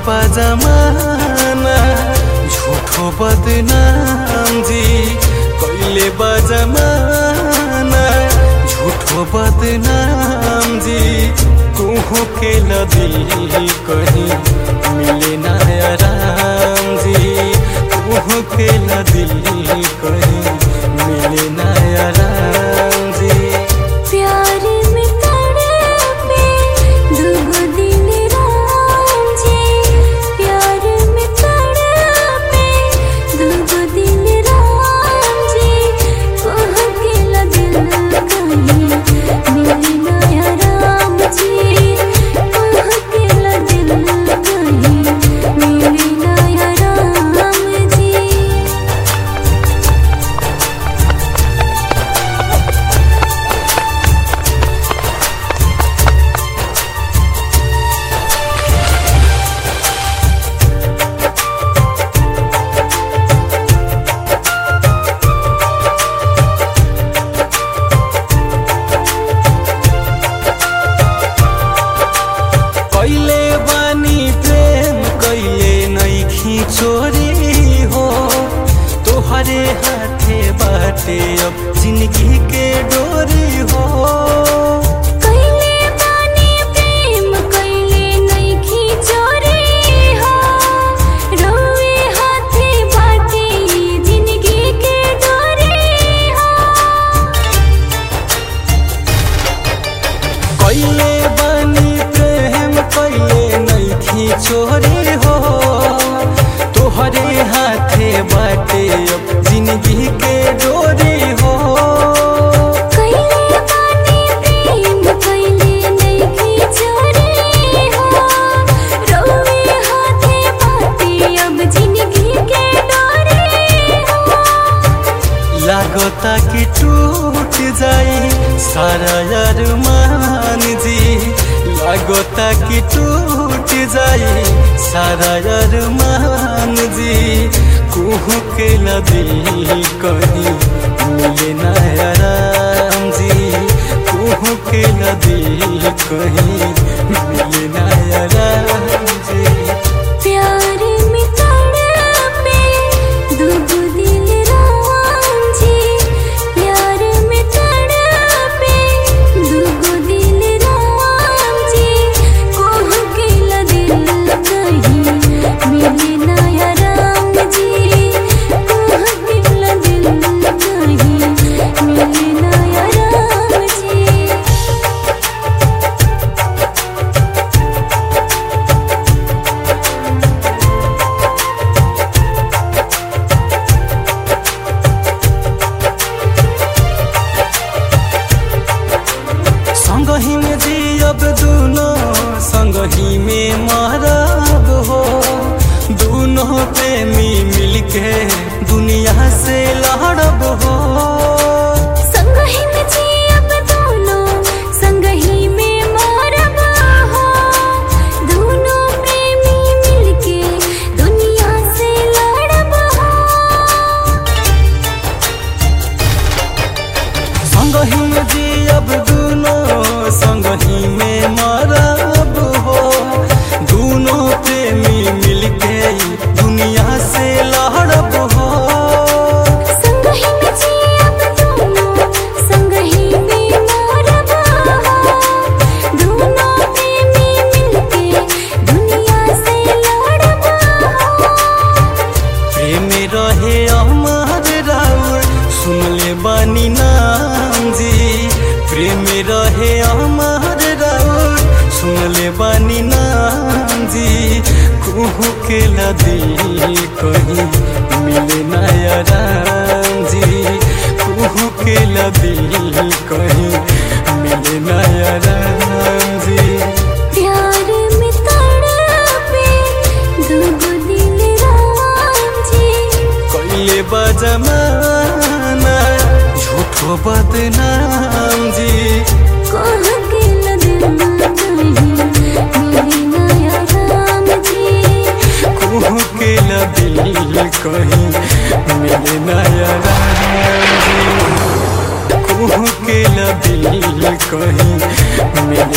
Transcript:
बा जमाना झूठो बदनाम जी कैले बा जमाना झूठो बदनाम जी कुहू के दिल कहीं मिले ना आराम जी कुहू के दिल कहीं मिले ना आराम जी। प्यार में तड़पे दुगो दिन राम जी प्यार में तड़पे दुगो दिन राम जी कोह के दिल कहीं मिले ना आराम जी कोह के दिल कहीं मिले ना आराम जी। कैले बानी प्रेम कैले नइखी चोरी हो तोहरे हाथे बाटे अब जिंदगी के डोरी हो। कैले बानी प्रेम कैले नइखी चोरी हो रोवे हाथे बाटे जिंदगी के डोरी हो। कैले बानी प्रेम कैले नइखी चोरी हो तोहरे हाथे बाटे अब जिंदगी के डोरी हो। कैले बानी प्रेम कैले नइखी चोरी हो रोवे हाथे बाटे अब जिंदगी के डोरी हो। लागता कि टूट जाई सारा अरमान जी लागता कि टूट जाई सारा अरमान जी कुहू के दिल कहीं मिले ना आराम जी कुहू के दिल कहीं मिले ना आराम जी। प्यार में तड़पे दुगो दिन राम जी प्यार में तड़पे दुगो दिन राम जी कोह के दिल कहीं मिले ना आराम जी कोह के दिल कहीं मिले ना आराम जी। संगही में जियब दूनो संगही में मरब हो दूनो प्रेमी मिलके दुनिया से लड़ब हो। संगही में जियब दोनों संगही में मरब हो दोनों प्रेमी मिलके दुनिया से लड़ब हो। संगही में जियब दूनो संगही में मरब हो दूनो प्रेमी मिलके दुनिया से लड़ब हो। संगही में जियब दोनों संगही में मरब हो दोनों प्रेमी मिलके दुनिया से लड़ब हो। प्रेम रहे अमर राउर सुनले बानी नाम जी प्रेम रहे अमर राउर सुनले बानी नाम जी कुहू के दिल कहीं मिले ना आराम जी कुहू के दिल कहीं मिले ना आराम जी। प्यार में तड़पे दुगो दिन राम जी कैले बा जमाना झूठो बदनाम जी कोह के दिल कहीं मिले ना आराम जी कुहू के दिल कहीं मिले ना आराम जी कुहू के दिल कहीं मिले